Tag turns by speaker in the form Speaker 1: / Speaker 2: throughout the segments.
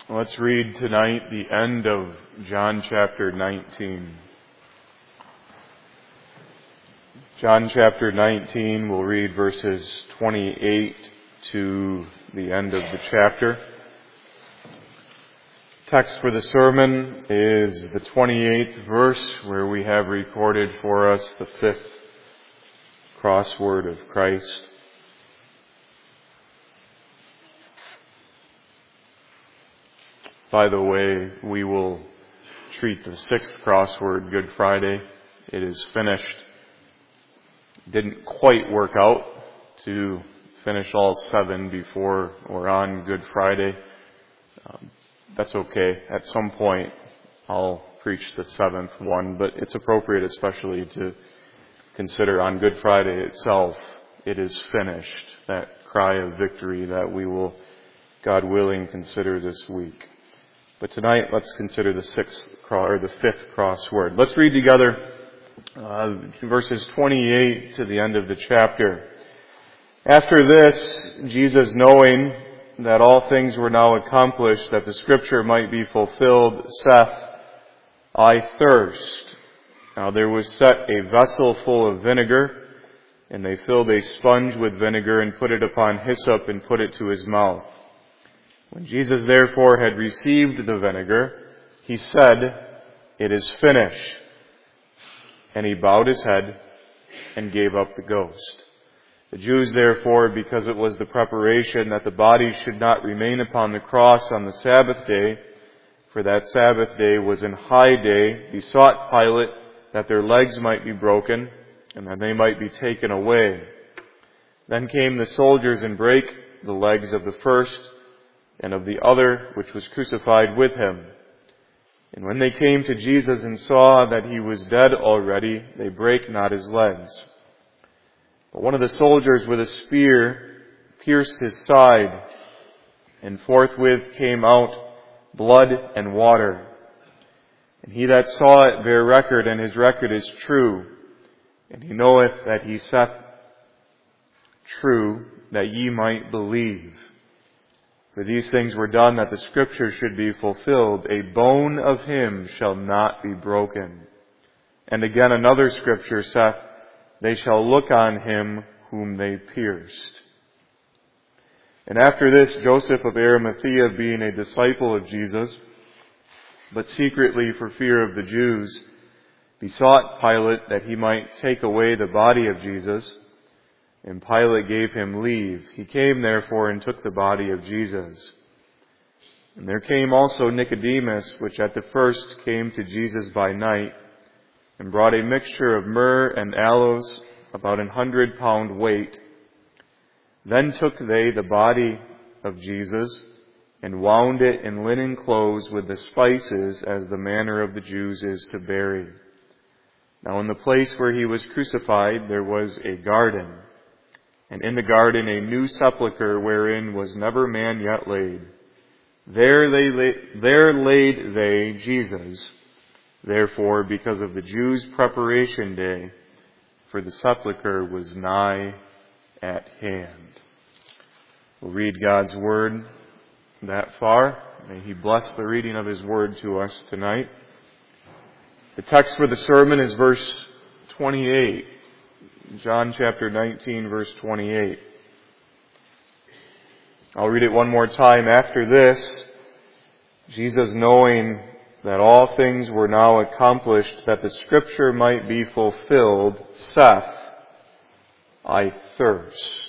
Speaker 1: Let's read tonight the end of John chapter 19. John chapter 19, we'll read verses 28 to the end of the chapter. Text for the sermon is the 28th verse, where we have recorded for us the fifth crossword of Christ. By the way, we will treat the sixth crossword Good Friday. It is finished. Didn't quite work out to finish all seven before or on Good Friday. That's okay. At some point, I'll preach the seventh one, but it's appropriate especially to consider on Good Friday itself, it is finished. That cry of victory that we will, God willing, consider this week. But tonight, let's consider the fifth crossword. Let's read together verses 28 to the end of the chapter. After this, Jesus, knowing that all things were now accomplished, that the scripture might be fulfilled, saith, I thirst. Now there was set a vessel full of vinegar, and they filled a sponge with vinegar and put it upon hyssop and put it to his mouth. When Jesus therefore had received the vinegar, he said, It is finished. And he bowed his head and gave up the ghost. The Jews therefore, because it was the preparation that the body should not remain upon the cross on the Sabbath day, for that Sabbath day was an high day, besought Pilate that their legs might be broken and that they might be taken away. Then came the soldiers and brake the legs of the first and of the other which was crucified with him. And when they came to Jesus and saw that he was dead already, they brake not his legs. But one of the soldiers with a spear pierced his side, and forthwith came out blood and water. And he that saw it bare record, and his record is true. And he knoweth that he saith true, that ye might believe. For these things were done that the scripture should be fulfilled. A bone of him shall not be broken. And again another scripture saith, They shall look on him whom they pierced. And after this, Joseph of Arimathea, being a disciple of Jesus, but secretly for fear of the Jews, besought Pilate that he might take away the body of Jesus. And Pilate gave him leave. He came therefore and took the body of Jesus. And there came also Nicodemus, which at the first came to Jesus by night, and brought a mixture of myrrh and aloes, about 100 pound weight. Then took they the body of Jesus, and wound it in linen clothes with the spices, as the manner of the Jews is to bury. Now in the place where he was crucified there was a garden, and in the garden a new sepulchre, wherein was never man yet laid. There laid they Jesus, therefore, because of the Jews' preparation day, for the sepulchre was nigh at hand. We'll read God's word that far. May he bless the reading of his word to us tonight. The text for the sermon is verse 28. John chapter 19, verse 28. I'll read it one more time. After this, Jesus, knowing that all things were now accomplished, that the scripture might be fulfilled, saith, I thirst.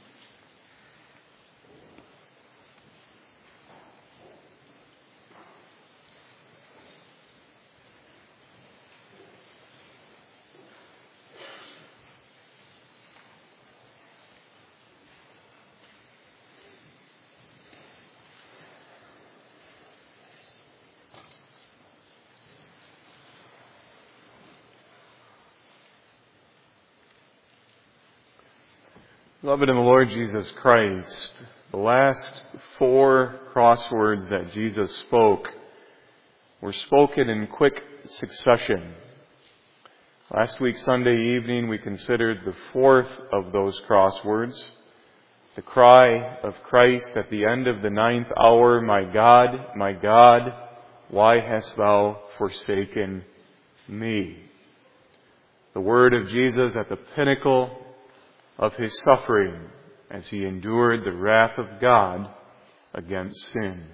Speaker 1: Beloved in the Lord Jesus Christ, the last four crosswords that Jesus spoke were spoken in quick succession. Last week, Sunday evening, we considered the fourth of those crosswords, the cry of Christ at the end of the 9th hour, my God, why hast thou forsaken me?" The word of Jesus at the pinnacle of his suffering as he endured the wrath of God against sin.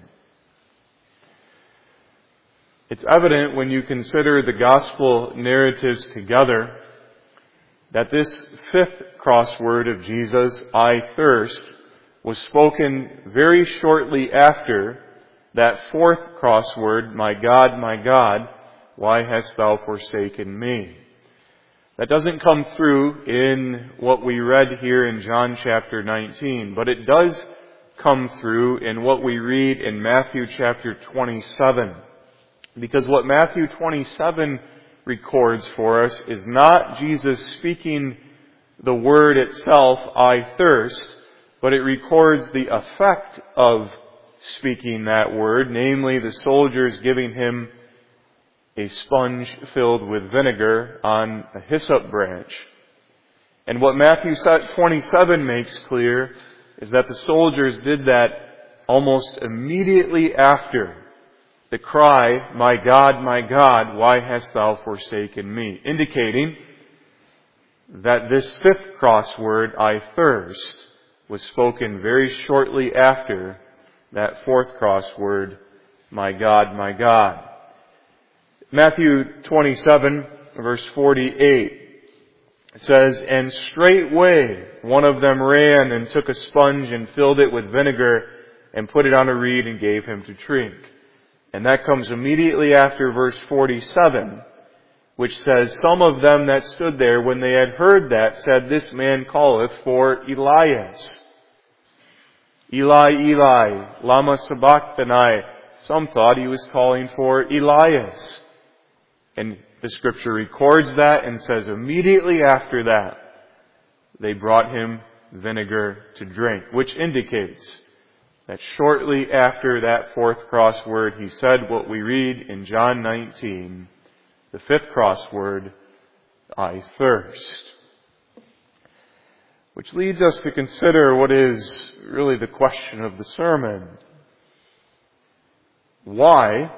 Speaker 1: It's evident when you consider the gospel narratives together that this fifth crossword of Jesus, "I thirst," was spoken very shortly after that fourth crossword, my God, why hast thou forsaken me?" That doesn't come through in what we read here in John chapter 19, but it does come through in what we read in Matthew chapter 27. Because what Matthew 27 records for us is not Jesus speaking the word itself, "I thirst," but it records the effect of speaking that word, namely the soldiers giving him a sponge filled with vinegar on a hyssop branch. And what Matthew 27 makes clear is that the soldiers did that almost immediately after the cry, my God, why hast thou forsaken me?" Indicating that this fifth crossword, "I thirst," was spoken very shortly after that fourth crossword, my God. Matthew 27, verse 48, it says, "And straightway one of them ran and took a sponge and filled it with vinegar and put it on a reed and gave him to drink." And that comes immediately after verse 47, which says, "Some of them that stood there, when they had heard that, said, This man calleth for Elias. Eli, Eli, lama sabachthani." Some thought he was calling for Elias. And the scripture records that and says immediately after that, they brought him vinegar to drink, which indicates that shortly after that fourth crossword, he said what we read in John 19, the fifth crossword, "I thirst." Which leads us to consider what is really the question of the sermon. Why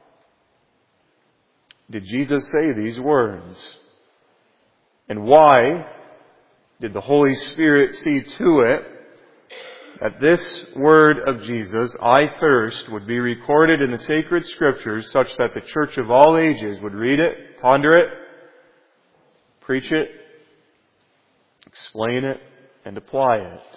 Speaker 1: did Jesus say these words? And why did the Holy Spirit see to it that this word of Jesus, "I thirst," would be recorded in the sacred scriptures such that the church of all ages would read it, ponder it, preach it, explain it, and apply it?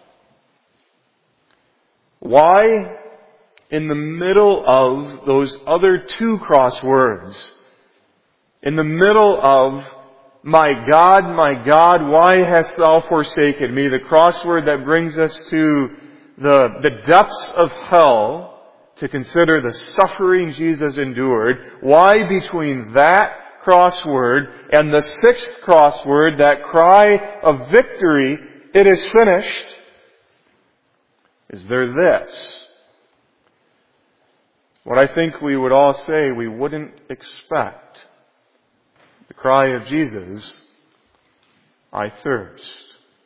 Speaker 1: Why, in the middle of those other two crosswords, in the middle of my God, why hast thou forsaken me?" The crossword that brings us to the depths of hell to consider the suffering Jesus endured. Why between that crossword and the sixth crossword, that cry of victory, "It is finished," is there this? What I think we would all say we wouldn't expect. The cry of Jesus, "I thirst."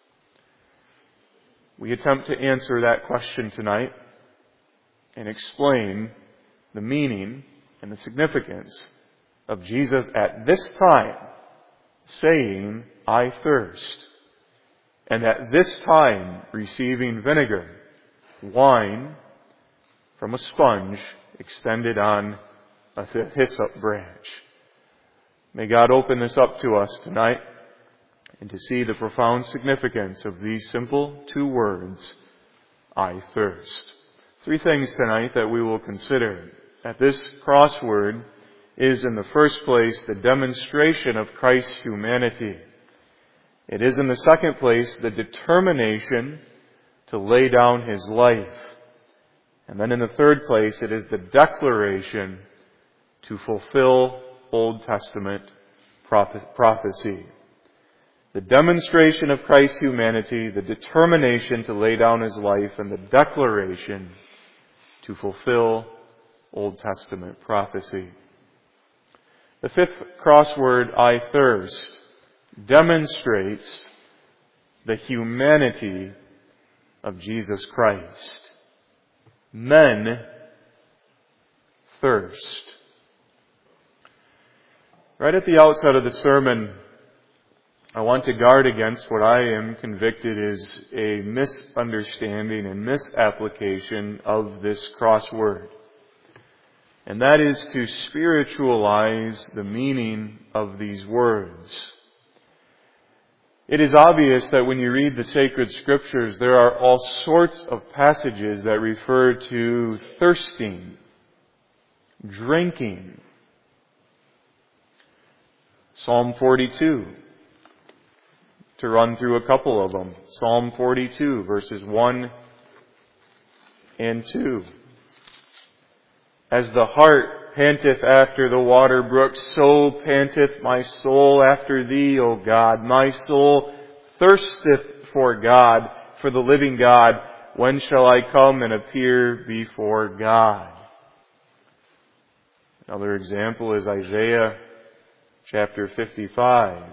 Speaker 1: We attempt to answer that question tonight and explain the meaning and the significance of Jesus at this time saying, "I thirst," and at this time receiving vinegar, wine from a sponge extended on a hyssop branch. May God open this up to us tonight and to see the profound significance of these simple two words, "I thirst." Three things tonight that we will consider. That this crossword is in the first place the demonstration of Christ's humanity. It is in the second place the determination to lay down his life. And then in the third place it is the declaration to fulfill Old Testament prophecy. The demonstration of Christ's humanity, the determination to lay down his life, and the declaration to fulfill Old Testament prophecy. The fifth crossword, "I thirst," demonstrates the humanity of Jesus Christ. Men thirst. Right at the outset of the sermon, I want to guard against what I am convicted is a misunderstanding and misapplication of this crossword. And that is to spiritualize the meaning of these words. It is obvious that when you read the sacred scriptures, there are all sorts of passages that refer to thirsting, drinking. Psalm 42, to run through a couple of them. Psalm 42, verses 1 and 2. As the hart panteth after the water brooks, so panteth my soul after thee, O God. My soul thirsteth for God, for the living God. When shall I come and appear before God? Another example is Isaiah chapter 55.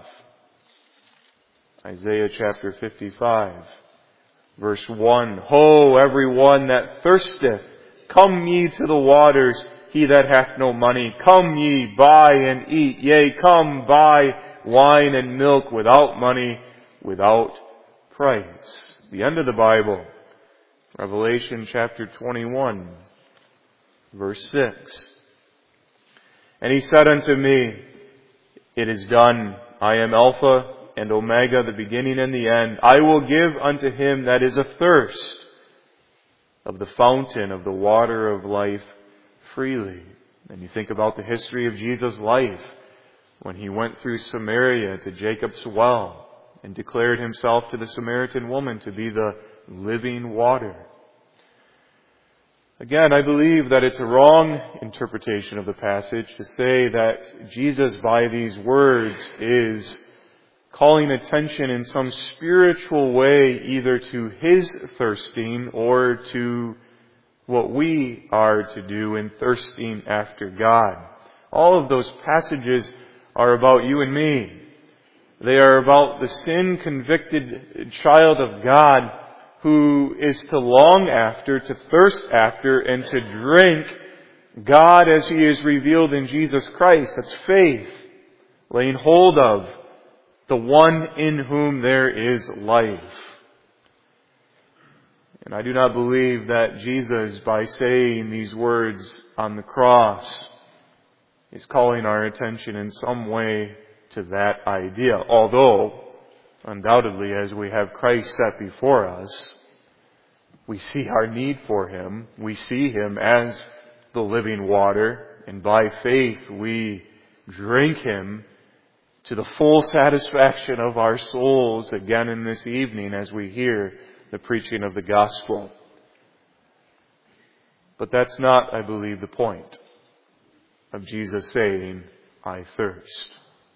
Speaker 1: Isaiah chapter 55, verse 1. Ho, every one that thirsteth, come ye to the waters, he that hath no money. Come ye, buy and eat. Yea, come, buy wine and milk without money, without price. The end of the Bible, Revelation chapter 21, verse 6. And he said unto me, it is done. I am Alpha and Omega, the beginning and the end. I will give unto him that is athirst of the fountain of the water of life freely. And you think about the history of Jesus' life when he went through Samaria to Jacob's well and declared himself to the Samaritan woman to be the living water. Again, I believe that it's a wrong interpretation of the passage to say that Jesus by these words is calling attention in some spiritual way either to his thirsting or to what we are to do in thirsting after God. All of those passages are about you and me. They are about the sin-convicted child of God who is to long after, to thirst after, and to drink God as He is revealed in Jesus Christ. That's faith, laying hold of the one in whom there is life. And I do not believe that Jesus, by saying these words on the cross, is calling our attention in some way to that idea. Although, undoubtedly, as we have Christ set before us, we see our need for Him. We see Him as the living water, and by faith we drink Him to the full satisfaction of our souls again in this evening as we hear the preaching of the gospel. But that's not, I believe, the point of Jesus saying, I thirst.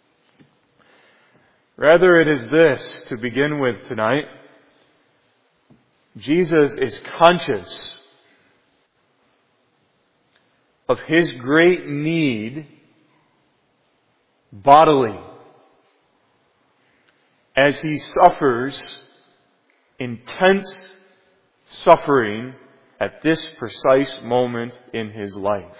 Speaker 1: Rather, it is this, to begin with tonight. Jesus is conscious of His great need bodily as He suffers intense suffering at this precise moment in His life.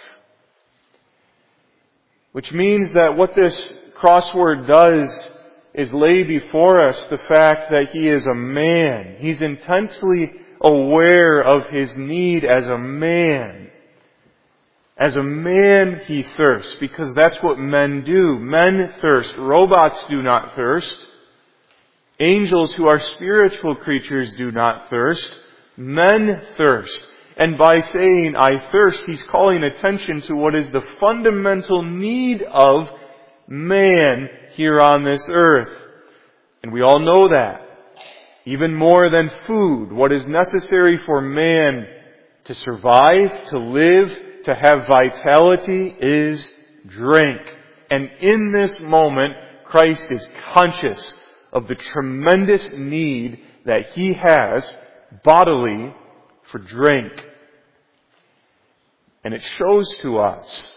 Speaker 1: Which means that what this crossword does is lay before us the fact that He is a man. He's intensely aware of His need as a man. As a man, He thirsts, because that's what men do. Men thirst. Robots do not thirst. Angels who are spiritual creatures do not thirst. Men thirst. And by saying, I thirst, He's calling attention to what is the fundamental need of man here on this earth. And we all know that. Even more than food, what is necessary for man to survive, to live, to have vitality is drink. And in this moment, Christ is conscious of the tremendous need that He has bodily for drink. And it shows to us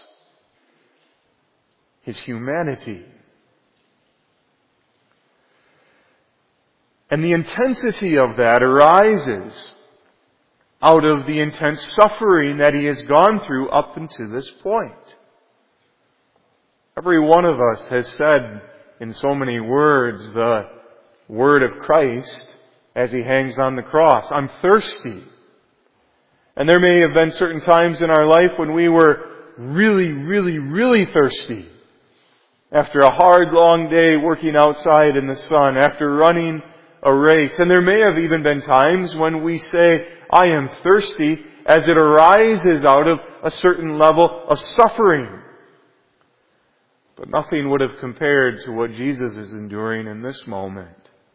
Speaker 1: His humanity. And the intensity of that arises out of the intense suffering that He has gone through up until this point. Every one of us has said in so many words the word of Christ as He hangs on the cross. I'm thirsty. And there may have been certain times in our life when we were really, really, really thirsty. After a hard, long day working outside in the sun, after running a race. And there may have even been times when we say, I am thirsty, as it arises out of a certain level of suffering. But nothing would have compared to what Jesus is enduring in this moment.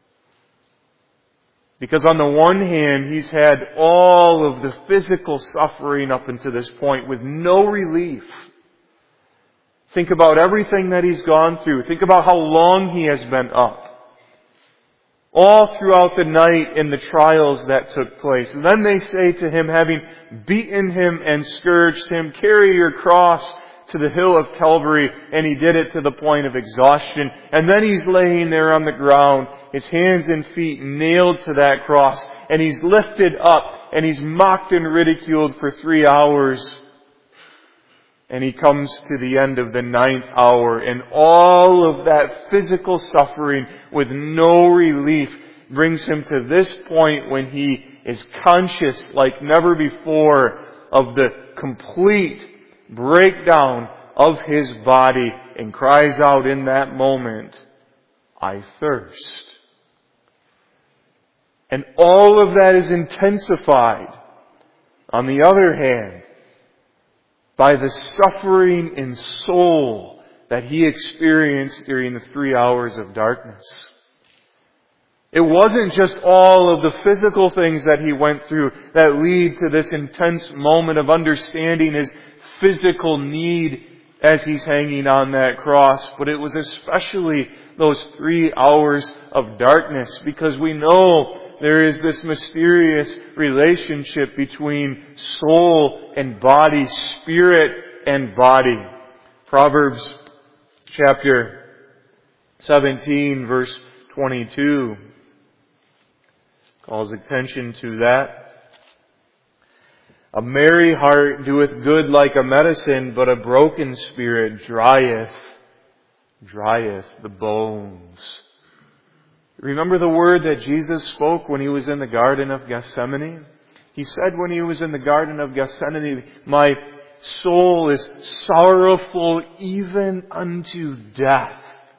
Speaker 1: Because on the one hand, He's had all of the physical suffering up until this point with no relief. Think about everything that He's gone through. Think about how long He has been up. All throughout the night in the trials that took place. And then they say to Him, having beaten Him and scourged Him, carry your cross to the hill of Calvary, and He did it to the point of exhaustion. And then He's laying there on the ground, His hands and feet nailed to that cross, and He's lifted up, and He's mocked and ridiculed for 3 hours. And He comes to the end of the 9th hour, and all of that physical suffering with no relief brings Him to this point when He is conscious like never before of the complete breakdown of His body, and cries out in that moment, I thirst. And all of that is intensified, on the other hand, by the suffering in soul that He experienced during the 3 hours of darkness. It wasn't just all of the physical things that He went through that lead to this intense moment of understanding His physical need as He's hanging on that cross, but it was especially those 3 hours of darkness, because we know there is this mysterious relationship between soul and body, spirit and body. Proverbs chapter 17, verse 22 calls attention to that. A merry heart doeth good like a medicine, but a broken spirit drieth the bones. Remember the word that Jesus spoke when He was in the Garden of Gethsemane? He said when He was in the Garden of Gethsemane, my soul is sorrowful even unto death.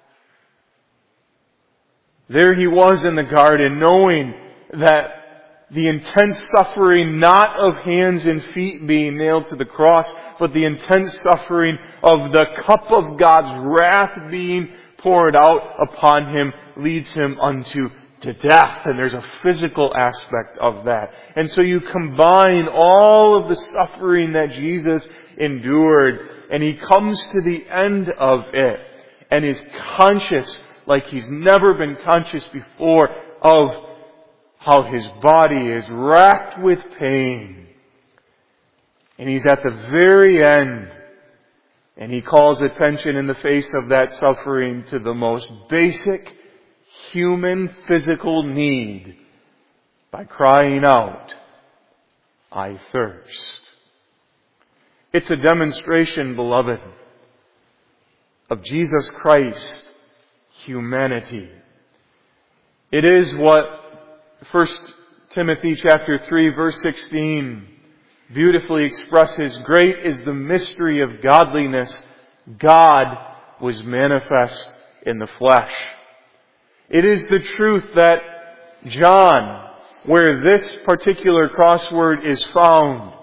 Speaker 1: There He was in the garden, knowing that the intense suffering not of hands and feet being nailed to the cross, but the intense suffering of the cup of God's wrath being poured out upon Him leads Him unto to death. And there's a physical aspect of that. And so you combine all of the suffering that Jesus endured, and He comes to the end of it and is conscious like He's never been conscious before of how His body is racked with pain. And He's at the very end. And He calls attention in the face of that suffering to the most basic human physical need by crying out, I thirst. It's a demonstration, beloved, of Jesus Christ's humanity. It is what 1 Timothy chapter 3 verse 16 beautifully expresses. Great is the mystery of godliness. God was manifest in the flesh. It is the truth that John, where this particular crossword is found,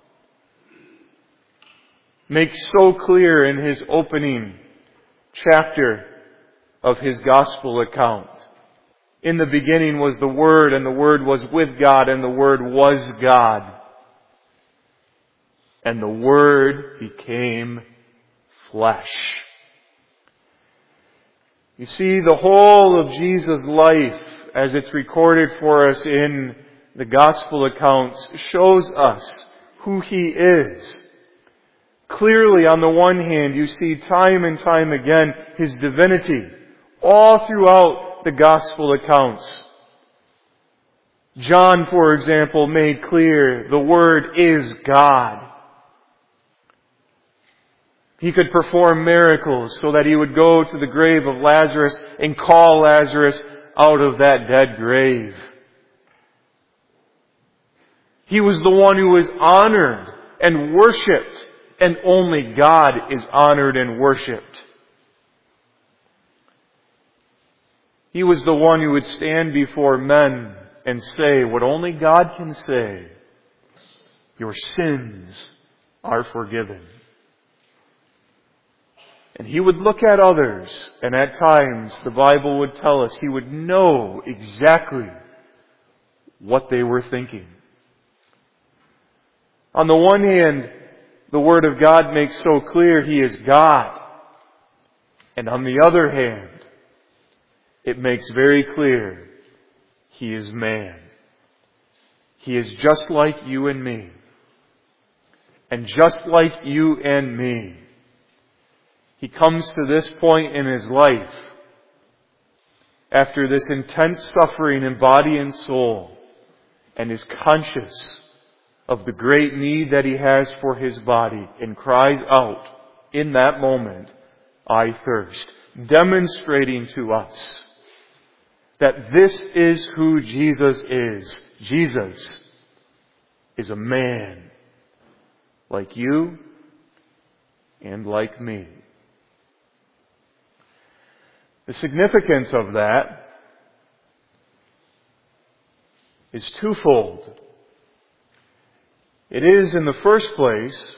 Speaker 1: makes so clear in his opening chapter of his gospel account. In the beginning was the Word, and the Word was with God, and the Word was God. And the Word became flesh. You see, the whole of Jesus' life, as it's recorded for us in the gospel accounts, shows us who He is. Clearly, on the one hand, you see time and time again His divinity all throughout the gospel accounts. John, for example, made clear the Word is God. He could perform miracles so that He would go to the grave of Lazarus and call Lazarus out of that dead grave. He was the one who was honored and worshipped, and only God is honored and worshipped. He was the one who would stand before men and say what only God can say: your sins are forgiven. And He would look at others, and at times, the Bible would tell us, He would know exactly what they were thinking. On the one hand, the Word of God makes so clear He is God. And on the other hand, it makes very clear He is man. He is just like you and me. And just like you and me, He comes to this point in His life, after this intense suffering in body and soul, and is conscious of the great need that He has for His body, and cries out in that moment, "I thirst," demonstrating to us that this is who Jesus is. Jesus is a man like you and like me. The significance of that is twofold. It is, in the first place,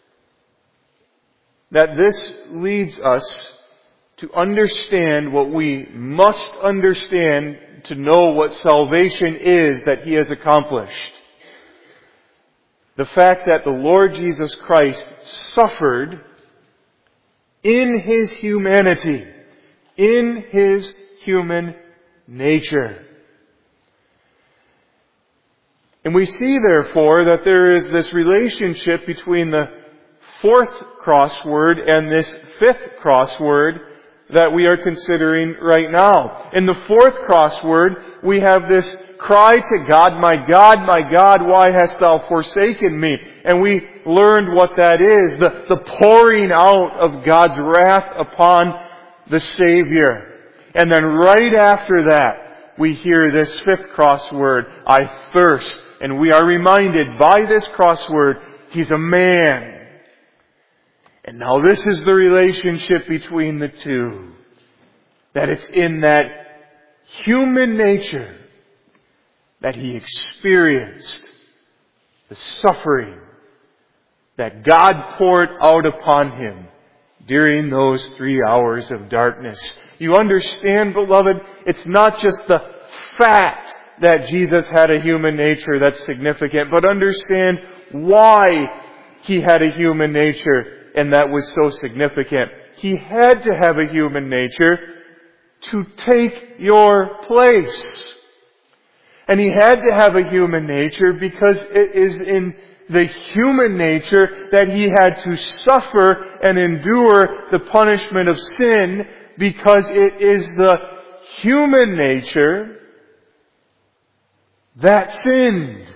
Speaker 1: that this leads us to understand what we must understand to know what salvation is that He has accomplished. The fact that the Lord Jesus Christ suffered in His humanity, in His human nature. And we see, therefore, that there is this relationship between the fourth crossword and this fifth crossword that we are considering right now. In the fourth crossword, we have this cry to God, my God, why hast Thou forsaken me?" And we learned what that is, the pouring out of God's wrath upon the Savior. And then right after that, we hear this fifth crossword, "I thirst." And we are reminded by this crossword, He's a man. And now this is the relationship between the two. That it's in that human nature that He experienced the suffering that God poured out upon Him during those 3 hours of darkness. You understand, beloved, it's not just the fact that Jesus had a human nature that's significant, but understand why He had a human nature and that was so significant. He had to have a human nature to take your place. And He had to have a human nature because it is in the human nature that He had to suffer and endure the punishment of sin, because it is the human nature that sinned.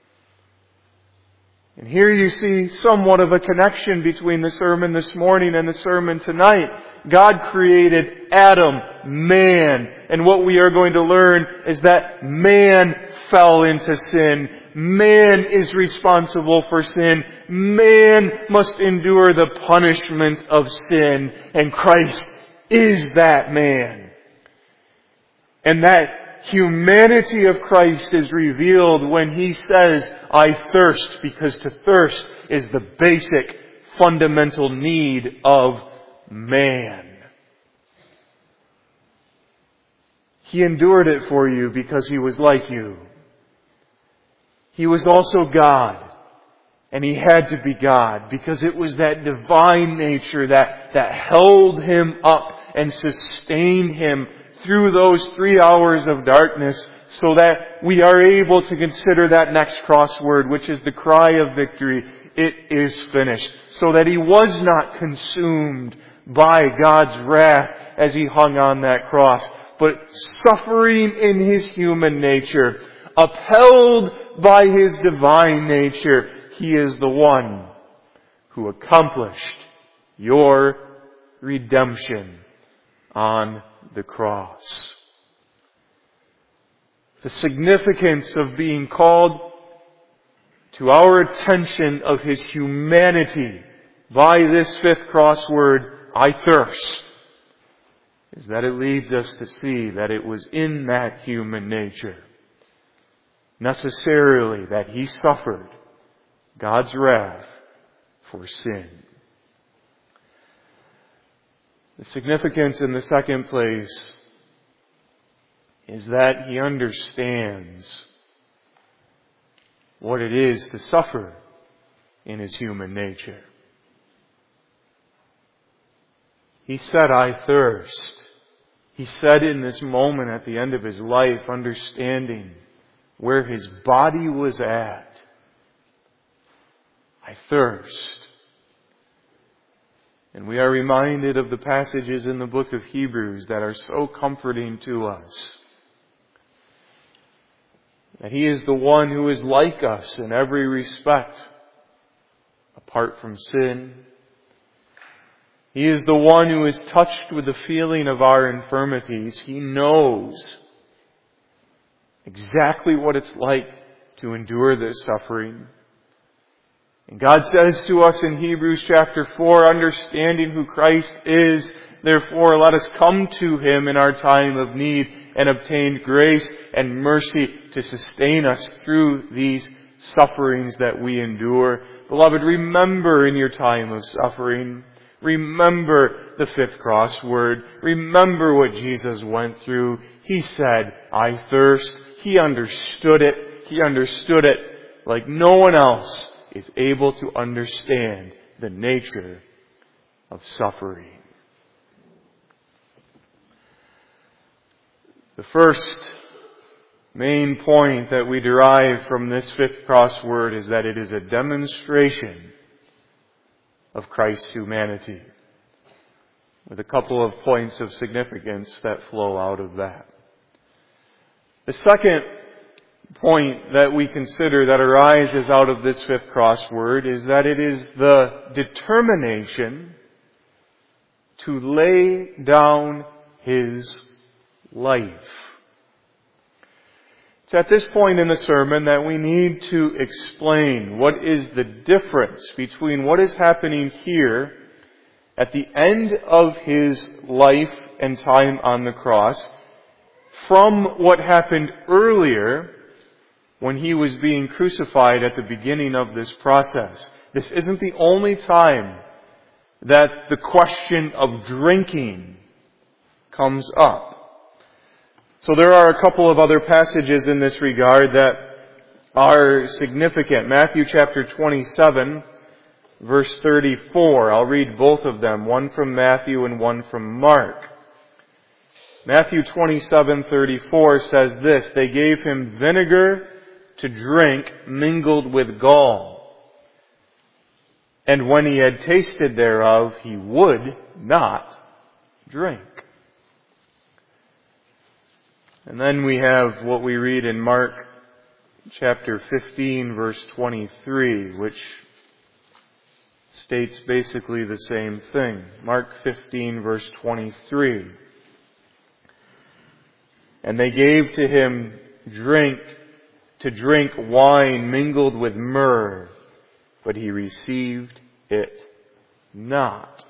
Speaker 1: And here you see somewhat of a connection between the sermon this morning and the sermon tonight. God created Adam, man. And what we are going to learn is that man fell into sin. Man is responsible for sin. Man must endure the punishment of sin. And Christ is that man. And that humanity of Christ is revealed when He says, "I thirst," because to thirst is the basic, fundamental need of man. He endured it for you because He was like you. He was also God. And He had to be God because it was that divine nature that held Him up and sustained Him through those 3 hours of darkness, so that we are able to consider that next crossword, which is the cry of victory. It is finished. So that He was not consumed by God's wrath as He hung on that cross, but suffering in His human nature, upheld by His divine nature. He is the one who accomplished your redemption on the cross. The significance of being called to our attention of His humanity by this fifth crossword, I thirst, is that it leads us to see that it was in that human nature, necessarily, that He suffered God's wrath for sin. The significance in the second place is that He understands what it is to suffer in His human nature. He said, I thirst. He said in this moment at the end of His life, understanding where His body was at, I thirst. And we are reminded of the passages in the book of Hebrews that are so comforting to us. That He is the one who is like us in every respect, apart from sin. He is the one who is touched with the feeling of our infirmities. He knows exactly what it's like to endure this suffering. And God says to us in Hebrews chapter 4, understanding who Christ is, therefore let us come to Him in our time of need and obtain grace and mercy to sustain us through these sufferings that we endure. Beloved, remember in your time of suffering, remember the fifth crossword. Remember what Jesus went through. He said, I thirst. He understood it. He understood it like no one else is able to understand the nature of suffering. The first main point that we derive from this fifth crossword is that it is a demonstration of Christ's humanity, with a couple of points of significance that flow out of that. The second point that we consider that arises out of this fifth crossword is that it is the determination to lay down His life. It's at this point in the sermon that we need to explain what is the difference between what is happening here at the end of His life and time on the cross from what happened earlier when He was being crucified at the beginning of this process. This isn't the only time that the question of drinking comes up. So there are a couple of other passages in this regard that are significant. Matthew chapter 27, verse 34. I'll read both of them, one from Matthew and one from Mark. Matthew 27:34 says this, they gave Him vinegar to drink mingled with gall. And when He had tasted thereof, He would not drink. And then we have what we read in Mark chapter 15, verse 23, which states basically the same thing. Mark 15, verse 23. And they gave to Him to drink wine mingled with myrrh, but He received it not.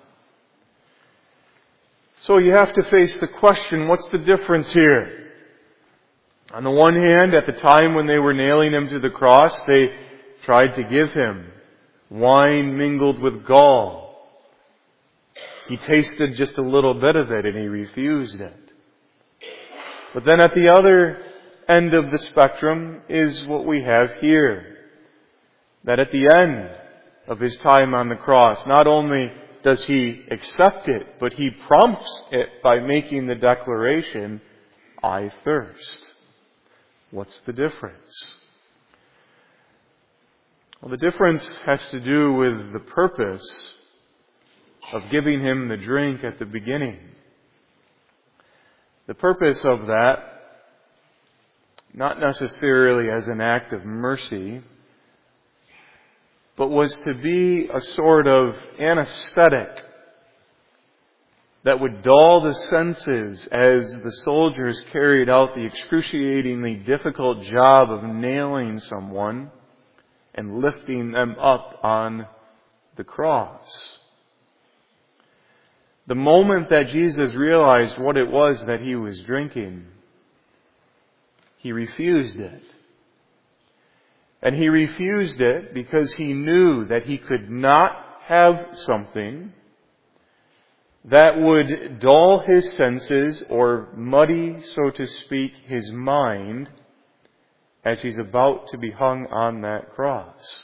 Speaker 1: So you have to face the question, what's the difference here? On the one hand, at the time when they were nailing Him to the cross, they tried to give Him wine mingled with gall. He tasted just a little bit of it and He refused it. But then at the other end of the spectrum is what we have here. That at the end of His time on the cross, not only does He accept it, but He prompts it by making the declaration, I thirst. What's the difference? Well, the difference has to do with the purpose of giving Him the drink at the beginning. The purpose of that not necessarily as an act of mercy, but was to be a sort of anesthetic that would dull the senses as the soldiers carried out the excruciatingly difficult job of nailing someone and lifting them up on the cross. The moment that Jesus realized what it was that he was drinking, he refused it. And he refused it because he knew that he could not have something that would dull his senses or muddy, so to speak, his mind as he's about to be hung on that cross.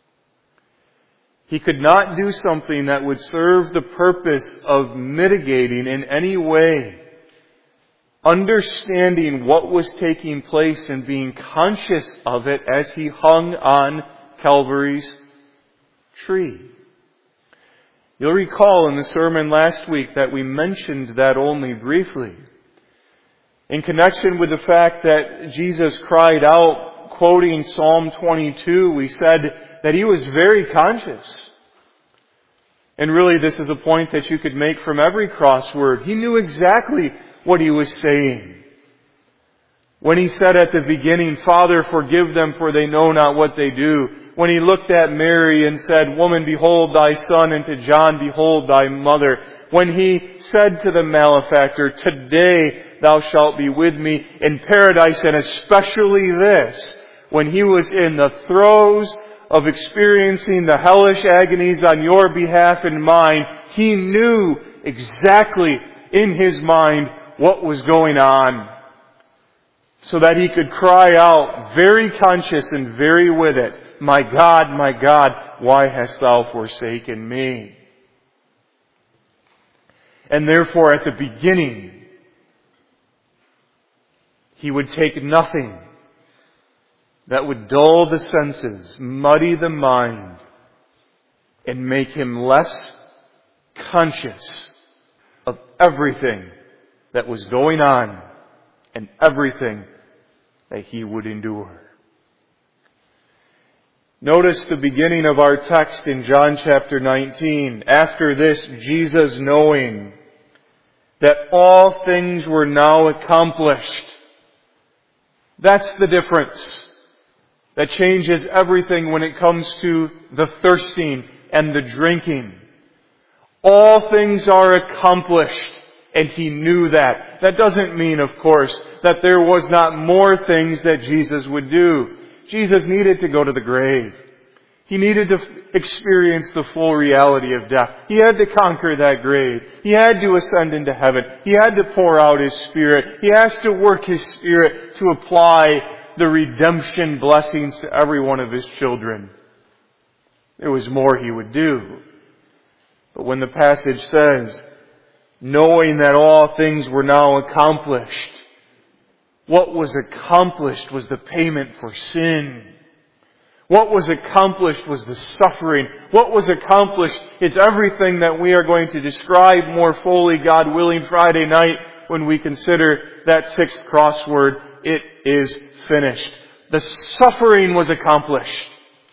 Speaker 1: He could not do something that would serve the purpose of mitigating in any way, understanding what was taking place and being conscious of it as he hung on Calvary's tree. You'll recall in the sermon last week that we mentioned that only briefly. In connection with the fact that Jesus cried out, quoting Psalm 22, we said that he was very conscious. And really this is a point that you could make from every crossword. He knew exactly what he was saying. When he said at the beginning, "Father, forgive them, for they know not what they do." When he looked at Mary and said, "Woman, behold thy son," and to John, "Behold thy mother." When he said to the malefactor, "Today thou shalt be with me in paradise," and especially this, when he was in the throes of experiencing the hellish agonies on your behalf and mine, he knew exactly in his mind what was going on, so that he could cry out, very conscious and very with it, my God, why hast thou forsaken me?" And therefore at the beginning, he would take nothing that would dull the senses, muddy the mind, and make him less conscious of everything that was going on and everything that he would endure. Notice the beginning of our text in John chapter 19. After this, Jesus, knowing that all things were now accomplished. That's the difference that changes everything when it comes to the thirsting and the drinking. All things are accomplished, and he knew that. That doesn't mean, of course, that there was not more things that Jesus would do. Jesus needed to go to the grave. He needed to experience the full reality of death. He had to conquer that grave. He had to ascend into heaven. He had to pour out His Spirit. He has to work His Spirit to apply the redemption blessings to every one of His children. There was more He would do. But when the passage says, knowing that all things were now accomplished, what was accomplished was the payment for sin. What was accomplished was the suffering. What was accomplished is everything that we are going to describe more fully, God willing, Friday night when we consider that sixth crossword. It is finished. The suffering was accomplished.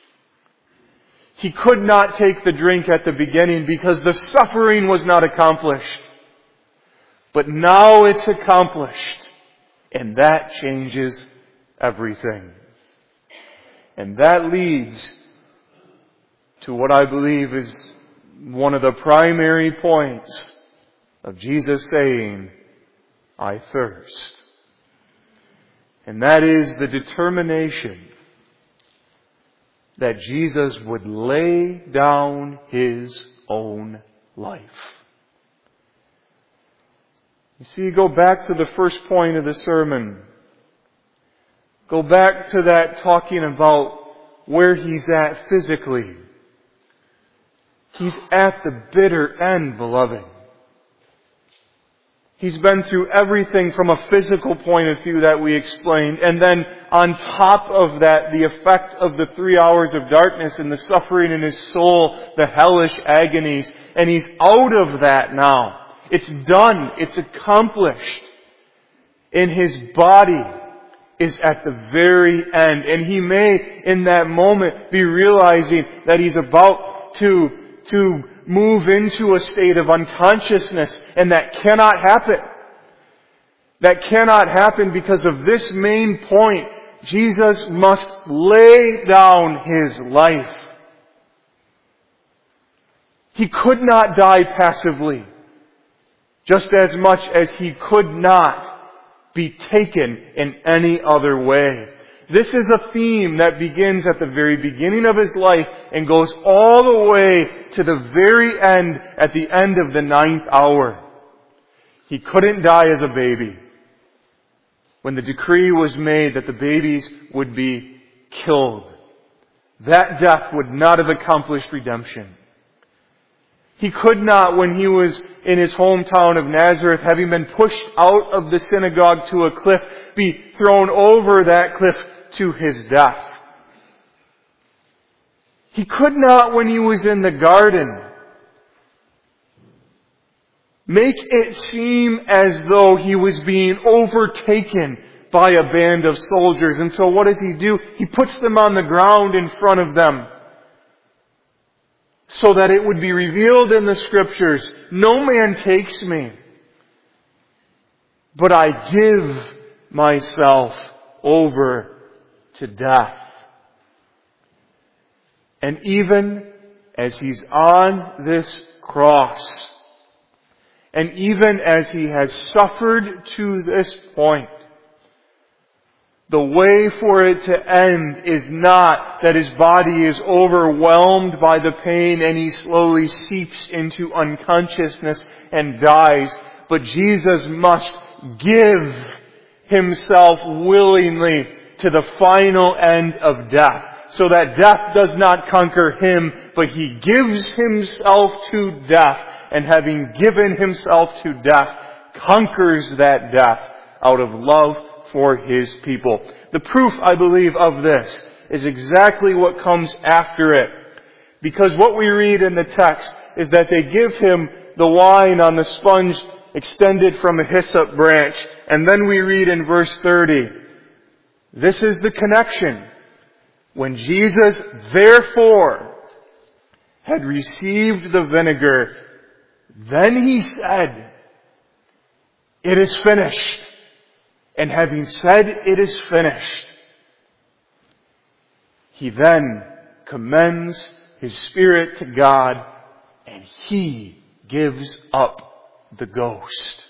Speaker 1: He could not take the drink at the beginning because the suffering was not accomplished. But now it's accomplished. And that changes everything. And that leads to what I believe is one of the primary points of Jesus saying, I thirst. And that is the determination that Jesus would lay down His own life. You see, go back to the first point of the sermon. Go back to that talking about where He's at physically. He's at the bitter end, beloved. He's been through everything from a physical point of view that we explained. And then on top of that, the effect of the 3 hours of darkness and the suffering in His soul, the hellish agonies. And He's out of that now. It's done. It's accomplished. In His body, is at the very end. And he may, in that moment, be realizing that he's about to move into a state of unconsciousness, and that cannot happen. That cannot happen because of this main point. Jesus must lay down His life. He could not die passively, just as much as He could not be taken in any other way. This is a theme that begins at the very beginning of His life and goes all the way to the very end, at the end of the 9th hour. He couldn't die as a baby. When the decree was made that the babies would be killed, that death would not have accomplished redemption. He could not, when He was in His hometown of Nazareth, having been pushed out of the synagogue to a cliff, be thrown over that cliff to His death. He could not, when He was in the garden, make it seem as though He was being overtaken by a band of soldiers. And so what does He do? He puts them on the ground in front of them, so that it would be revealed in the Scriptures, no man takes me, but I give myself over to death. And even as He's on this cross, and even as He has suffered to this point, the way for it to end is not that His body is overwhelmed by the pain and He slowly seeps into unconsciousness and dies, but Jesus must give Himself willingly to the final end of death, so that death does not conquer Him, but He gives Himself to death, and having given Himself to death, conquers that death out of love for His people. The proof, I believe, of this is exactly what comes after it. Because what we read in the text is that they give Him the wine on the sponge extended from a hyssop branch. And then we read in verse 30, this is the connection. When Jesus, therefore, had received the vinegar, then He said, "It is finished." And having said, "It is finished," He then commends His spirit to God, and He gives up the ghost.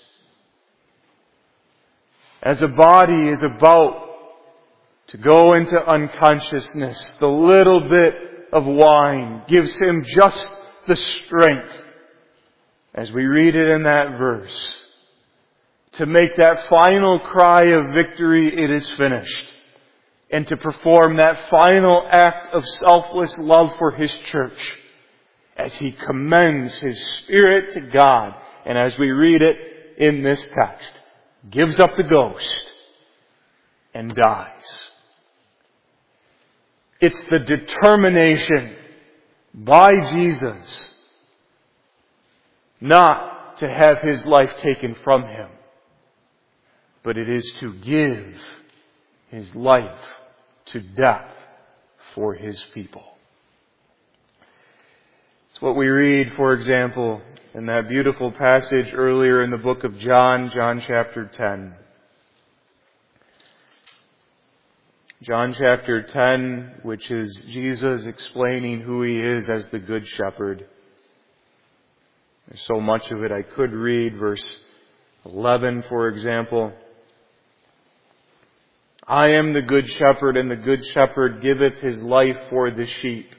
Speaker 1: As a body is about to go into unconsciousness, the little bit of wine gives Him just the strength, as we read it in that verse, to make that final cry of victory, "It is finished," and to perform that final act of selfless love for His church, as He commends His Spirit to God, and as we read it in this text, gives up the ghost and dies. It's the determination by Jesus not to have His life taken from Him, but it is to give His life to death for His people. It's what we read, for example, in that beautiful passage earlier in the book of John, John chapter 10. John chapter 10, which is Jesus explaining who He is as the Good Shepherd. There's so much of it I could read. Verse 11, for example. "I am the good shepherd, and the good shepherd giveth his life for the sheep."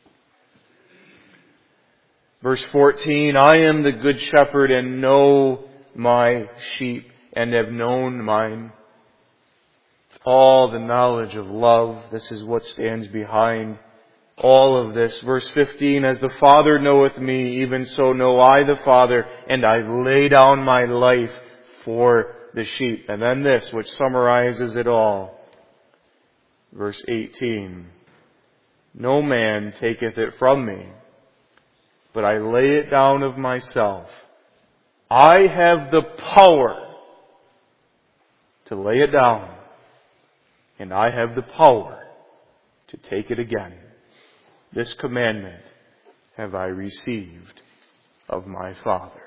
Speaker 1: Verse 14, "I am the good shepherd, and know my sheep, and have known mine." It's all the knowledge of love. This is what stands behind all of this. Verse 15, "As the Father knoweth me, even so know I the Father, and I lay down my life for the sheep." And then this, which summarizes it all. Verse 18, "No man taketh it from me, but I lay it down of myself. I have the power to lay it down, and I have the power to take it again. This commandment have I received of my Father.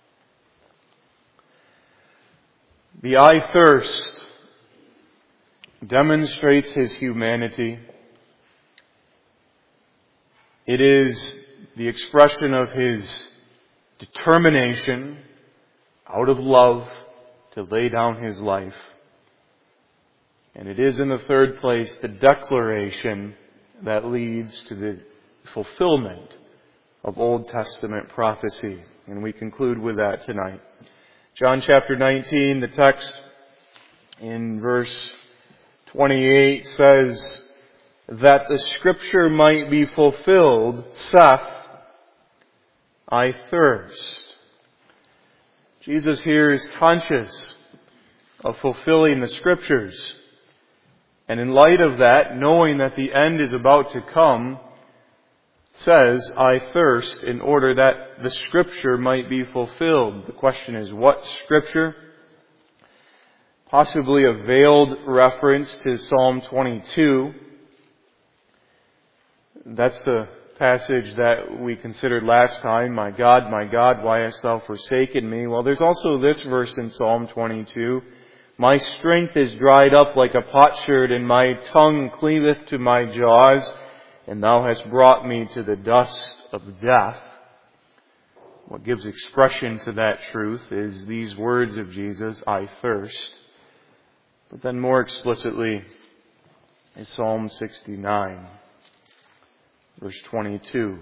Speaker 1: The I thirst demonstrates His humanity. It is the expression of His determination out of love to lay down His life. And it is, in the third place, the declaration that leads to the fulfillment of Old Testament prophecy. And we conclude with that tonight. John chapter 19, the text in verse 28 says, that the Scripture might be fulfilled, saith, I thirst. Jesus here is conscious of fulfilling the Scriptures. And in light of that, knowing that the end is about to come, says, I thirst, in order that the Scripture might be fulfilled. The question is, what Scripture? Possibly a veiled reference to Psalm 22. That's the passage that we considered last time. My God, why hast thou forsaken me? Well, there's also this verse in Psalm 22. My strength is dried up like a potsherd, and my tongue cleaveth to my jaws, and thou hast brought me to the dust of death. What gives expression to that truth is these words of Jesus, I thirst. But then more explicitly is Psalm 69, verse 22.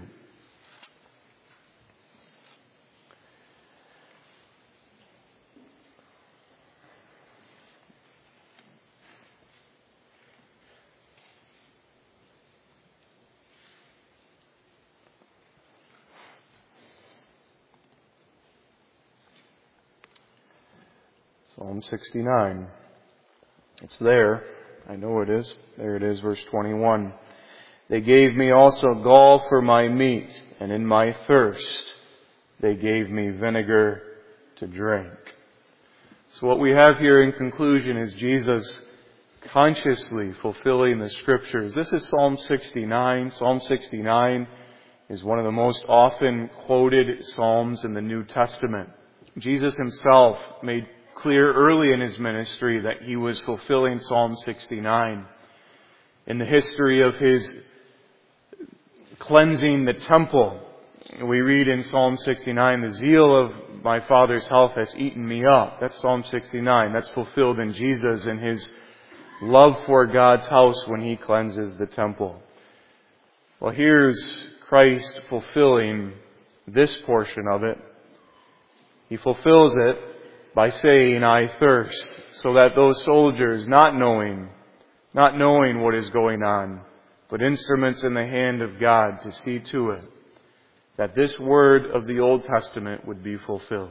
Speaker 1: Psalm 69. It's there. I know it is. There it is, verse 21. They gave me also gall for my meat, and in my thirst they gave me vinegar to drink. So what we have here in conclusion is Jesus consciously fulfilling the Scriptures. This is Psalm 69. Psalm 69 is one of the most often quoted Psalms in the New Testament. Jesus Himself made clear early in His ministry that He was fulfilling Psalm 69. In the history of His cleansing the temple, we read in Psalm 69, the zeal of my Father's house has eaten me up. That's Psalm 69. That's fulfilled in Jesus and His love for God's house when He cleanses the temple. Well, here's Christ fulfilling this portion of it. He fulfills it by saying, I thirst, so that those soldiers, not knowing what is going on, but instruments in the hand of God to see to it that this word of the Old Testament would be fulfilled.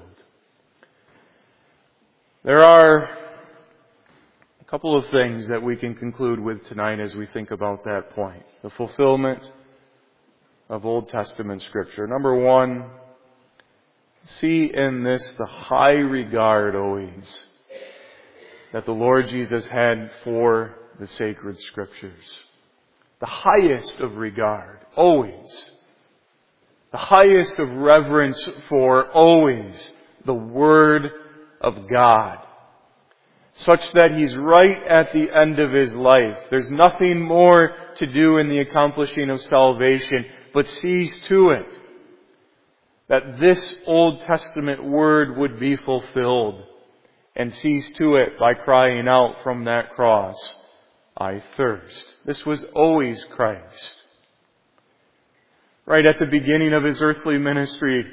Speaker 1: There are a couple of things that we can conclude with tonight as we think about that point. The fulfillment of Old Testament Scripture. Number one, see in this the high regard always that the Lord Jesus had for the sacred Scriptures. The highest of regard, always. The highest of reverence for, always, the Word of God. Such that He's right at the end of His life. There's nothing more to do in the accomplishing of salvation, but sees to it that this Old Testament Word would be fulfilled, and sees to it by crying out from that cross, I thirst. This was always Christ. Right at the beginning of His earthly ministry,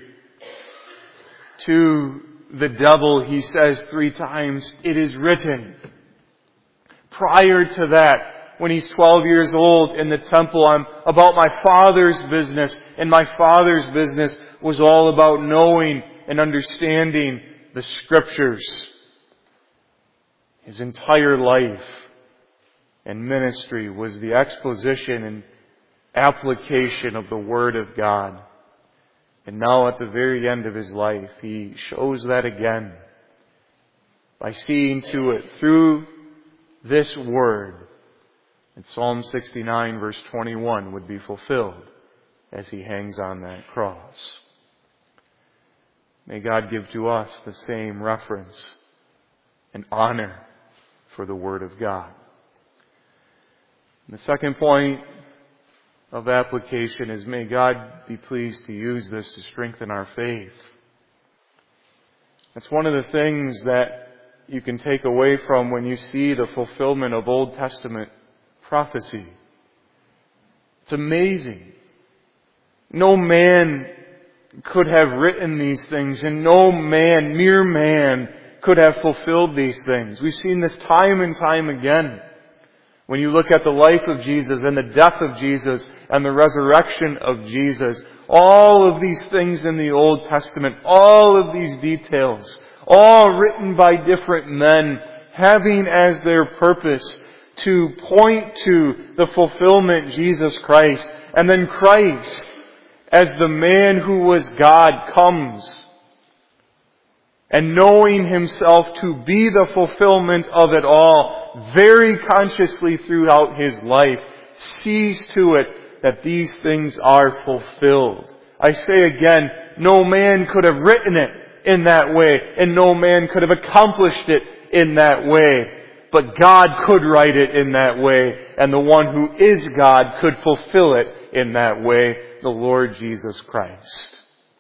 Speaker 1: to the devil He says 3 times, it is written. Prior to that, when He's 12 years old in the temple, I'm about my Father's business, and my Father's business was all about knowing and understanding the Scriptures. His entire life and ministry was the exposition and application of the Word of God. And now at the very end of His life, He shows that again by seeing to it through this Word And Psalm 69 verse 21 would be fulfilled as He hangs on that cross. May God give to us the same reverence and honor for the Word of God. And the second point of application is, may God be pleased to use this to strengthen our faith. That's one of the things that you can take away from when you see the fulfillment of Old Testament prophecy. It's amazing. No man could have written these things, and no man, mere man, could have fulfilled these things. We've seen this time and time again. When you look at the life of Jesus and the death of Jesus and the resurrection of Jesus, all of these things in the Old Testament, all of these details, all written by different men, having as their purpose to point to the fulfillment, Jesus Christ. And then Christ, as the man who was God, comes. And knowing Himself to be the fulfillment of it all, very consciously throughout His life, sees to it that these things are fulfilled. I say again, no man could have written it in that way, and no man could have accomplished it in that way. But God could write it in that way, and the one who is God could fulfill it in that way, the Lord Jesus Christ.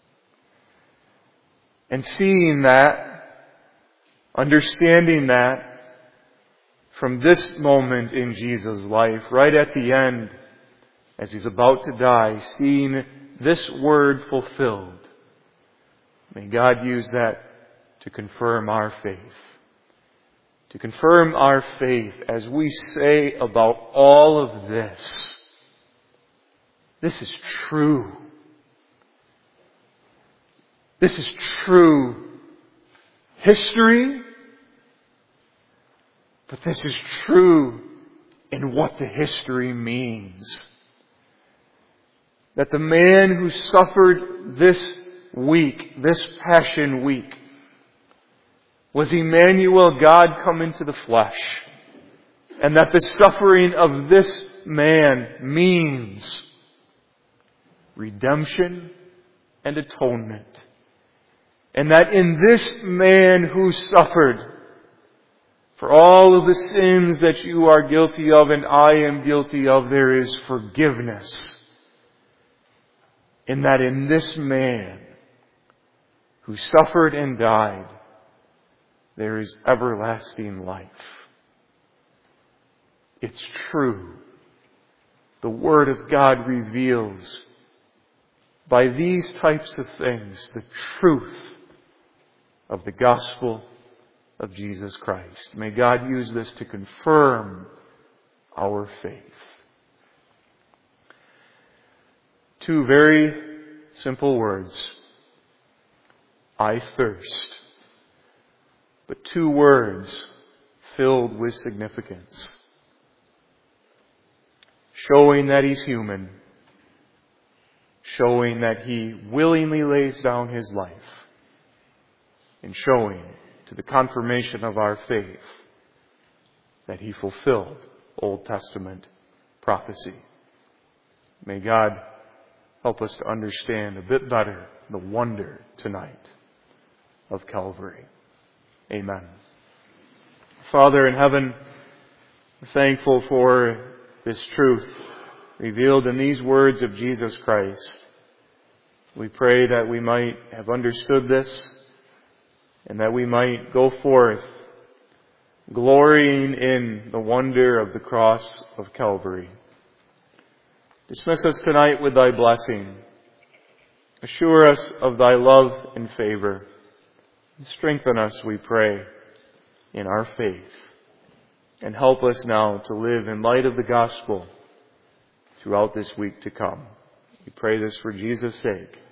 Speaker 1: And seeing that, understanding that, from this moment in Jesus' life, right at the end, as He's about to die, seeing this word fulfilled, may God use that to confirm our faith. To confirm our faith as we say about all of this. This is true. This is true history, but this is true in what the history means. That the man who suffered this week, this Passion Week, was Emmanuel, God come into the flesh. And that the suffering of this man means redemption and atonement. And that in this man who suffered for all of the sins that you are guilty of and I am guilty of, there is forgiveness. And that in this man who suffered and died, there is everlasting life. It's true. The Word of God reveals by these types of things the truth of the gospel of Jesus Christ. May God use this to confirm our faith. Two very simple words. I thirst. But two words filled with significance. Showing that He's human. Showing that He willingly lays down His life. And showing to the confirmation of our faith that He fulfilled Old Testament prophecy. May God help us to understand a bit better the wonder tonight of Calvary. Amen. Father in heaven, we're thankful for this truth revealed in these words of Jesus Christ. We pray that we might have understood this and that we might go forth glorying in the wonder of the cross of Calvary. Dismiss us tonight with Thy blessing. Assure us of Thy love and favor. Strengthen us, we pray, in our faith. And help us now to live in light of the gospel throughout this week to come. We pray this for Jesus' sake.